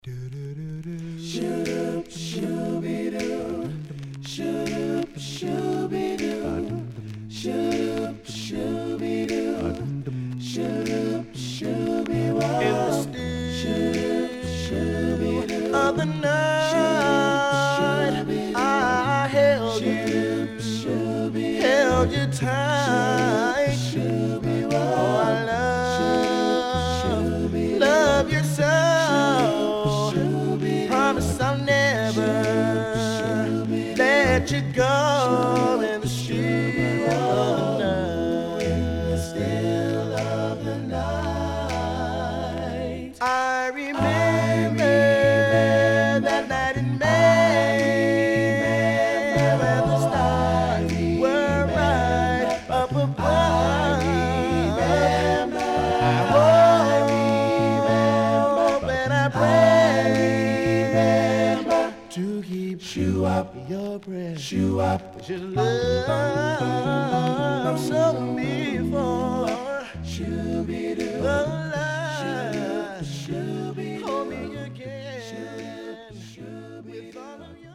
Shoop shooby doo, shoop shooby doo, shoop shooby doo, shoop shooby woo. In the still shooby doo of the night, I held you tight. Oh, I love you so. Promise I'll never let you go in the still of the night. I remember that night in May when the stars were right up above. I hope and I pray to keep you up your breath, you up your love so before the light hold me again with all of your